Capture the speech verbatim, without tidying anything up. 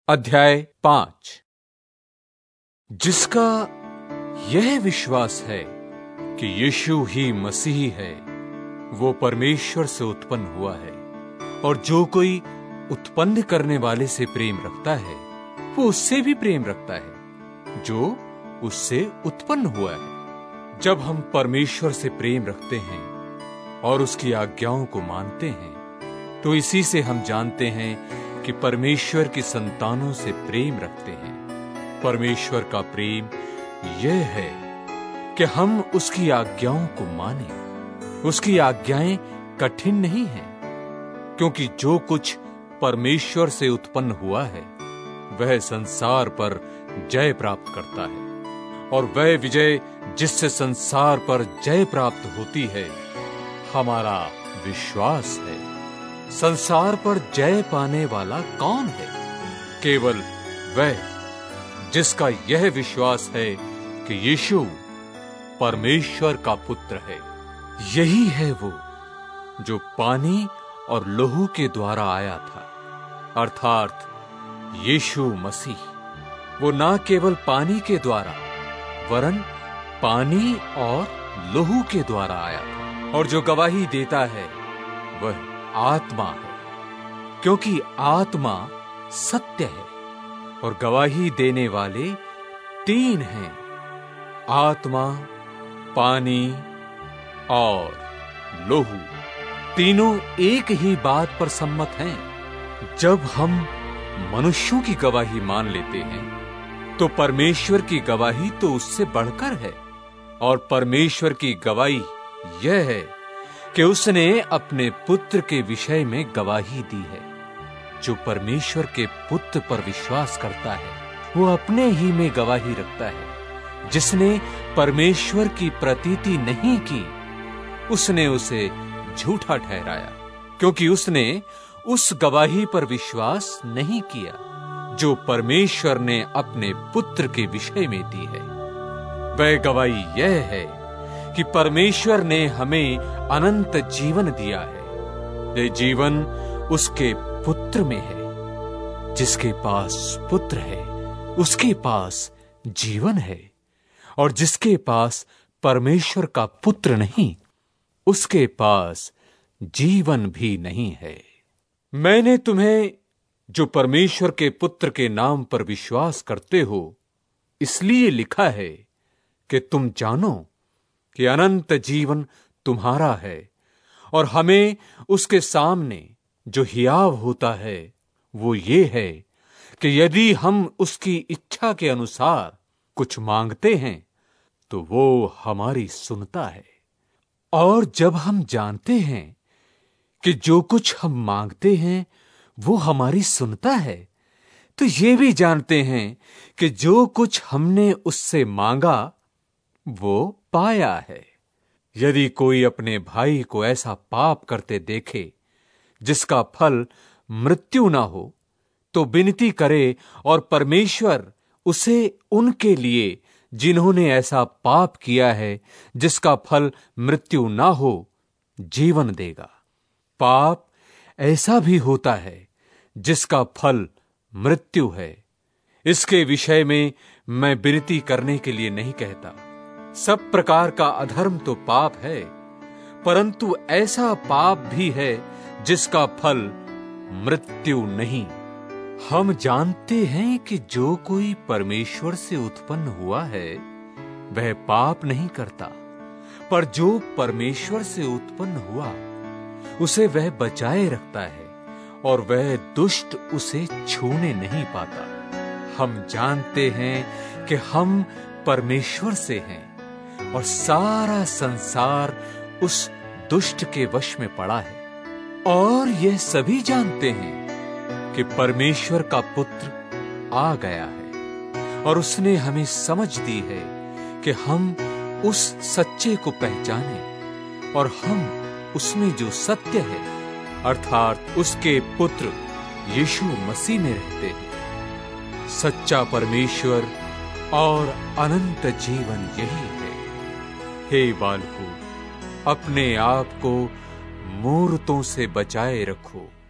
अध्याय पांच। जिसका यह विश्वास है कि यीशु ही मसीह है, वो परमेश्वर से उत्पन्न हुआ है, और जो कोई उत्पन्न करने वाले से प्रेम रखता है वो उससे भी प्रेम रखता है जो उससे उत्पन्न हुआ है। जब हम परमेश्वर से प्रेम रखते हैं और उसकी आज्ञाओं को मानते हैं तो इसी से हम जानते हैं कि परमेश्वर की संतानों से प्रेम रखते हैं। परमेश्वर का प्रेम यह है कि हम उसकी आज्ञाओं को मानें। उसकी आज्ञाएं कठिन नहीं हैं, क्योंकि जो कुछ परमेश्वर से उत्पन्न हुआ है वह संसार पर जय प्राप्त करता है, और वह विजय जिससे संसार पर जय प्राप्त होती है हमारा विश्वास है। संसार पर जय पाने वाला कौन है? केवल वह जिसका यह विश्वास है कि यीशु परमेश्वर का पुत्र है। यही है वो जो पानी और लहू के द्वारा आया था, अर्थात यीशु मसीह। वो ना केवल पानी के द्वारा वरन पानी और लहू के द्वारा आया था, और जो गवाही देता है वह आत्मा है, क्योंकि आत्मा सत्य है। और गवाही देने वाले तीन हैं, आत्मा, पानी और लहू। तीनों एक ही बात पर सम्मत हैं। जब हम मनुष्यों की गवाही मान लेते हैं तो परमेश्वर की गवाही तो उससे बढ़कर है, और परमेश्वर की गवाही यह है कि उसने अपने पुत्र के विषय में गवाही दी है। जो परमेश्वर के पुत्र पर विश्वास करता है वो अपने ही में गवाही रखता है। जिसने परमेश्वर की प्रतीति नहीं की उसने उसे झूठा ठहराया, क्योंकि उसने उस गवाही पर विश्वास नहीं किया जो परमेश्वर ने अपने पुत्र के विषय में दी है। वह गवाही यह है कि परमेश्वर ने हमें अनंत जीवन दिया है। यह जीवन उसके पुत्र में है। जिसके पास पुत्र है उसके पास जीवन है, और जिसके पास परमेश्वर का पुत्र नहीं उसके पास जीवन भी नहीं है। मैंने तुम्हें जो परमेश्वर के पुत्र के नाम पर विश्वास करते हो इसलिए लिखा है कि तुम जानो कि अनंत जीवन तुम्हारा है, और हमें उसके सामने जो हियाव होता है वो ये है कि यदि हम उसकी इच्छा के अनुसार कुछ मांगते हैं तो वो हमारी सुनता है। और जब हम जानते हैं कि जो कुछ हम मांगते हैं वो हमारी सुनता है, तो ये भी जानते हैं कि जो कुछ हमने उससे मांगा वो पाया है। यदि कोई अपने भाई को ऐसा पाप करते देखे जिसका फल मृत्यु ना हो तो विनती करे, और परमेश्वर उसे उनके लिए जिन्होंने ऐसा पाप किया है जिसका फल मृत्यु ना हो जीवन देगा। पाप ऐसा भी होता है जिसका फल मृत्यु है। इसके विषय में मैं विनती करने के लिए नहीं कहता। सब प्रकार का अधर्म तो पाप है, परंतु ऐसा पाप भी है जिसका फल मृत्यु नहीं। हम जानते हैं कि जो कोई परमेश्वर से उत्पन्न हुआ है वह पाप नहीं करता, पर जो परमेश्वर से उत्पन्न हुआ उसे वह बचाए रखता है, और वह दुष्ट उसे छूने नहीं पाता। हम जानते हैं कि हम परमेश्वर से हैं, और सारा संसार उस दुष्ट के वश में पड़ा है। और यह सभी जानते हैं कि परमेश्वर का पुत्र आ गया है, और उसने हमें समझ दी है कि हम उस सच्चे को पहचाने, और हम उसमें जो सत्य है अर्थात उसके पुत्र यीशु मसीह में रहते हैं। सच्चा परमेश्वर और अनंत जीवन यही है। हे बालकों, अपने आप को मूर्तों से बचाए रखो।